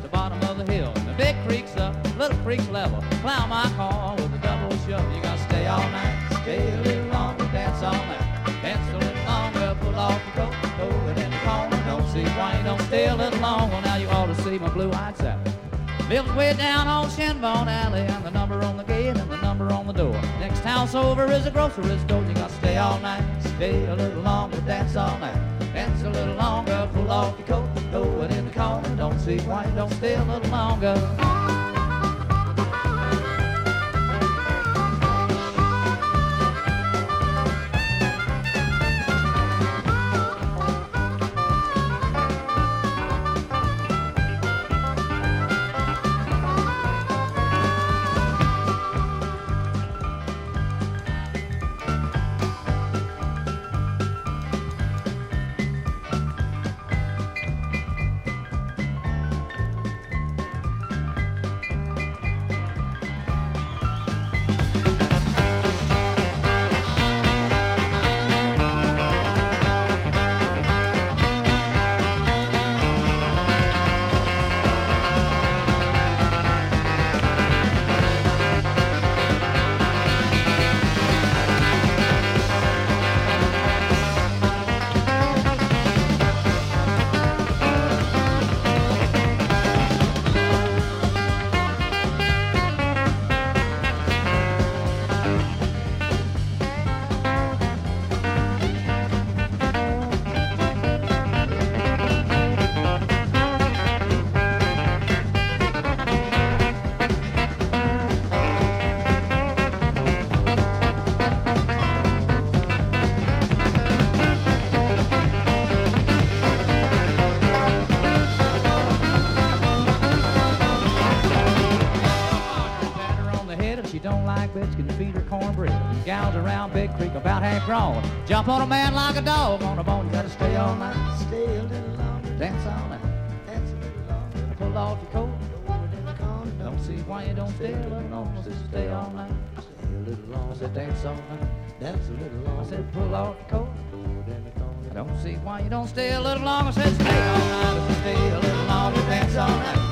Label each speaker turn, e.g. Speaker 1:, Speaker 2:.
Speaker 1: bottom of the hill. And the big creek's up, little creek's level. Plow my car with a double shovel. You gotta stay all night, stay a little longer, dance all night. Dance a little longer, pull off your coat, throw it in the corner. Don't see why you don't stay a little longer. Now you ought to see my blue-eyed Sally. Lives way down on Shinbone Alley, and the number on the gate and the number on the door. Next house over is a grocery store. You gotta stay all night, stay a little longer, dance all night. Dance a little longer, pull off your coat, throw it in the corner. Don't see why you don't stay a little longer. Gals around Big Creek about half grown. Jump on a man like a dog on a bone. You gotta stay all night, stay a little longer, dance all night, dance a little longer. Pull off your coat, throw it in the corner. Don't see why you don't stay a little longer. Said stay all night, stay a little longer. I said dance all night, dance a little longer. I said pull off your coat, throw it in the corner. Don't see why you don't stay a little longer. Said stay all night, stay a little longer, dance all night.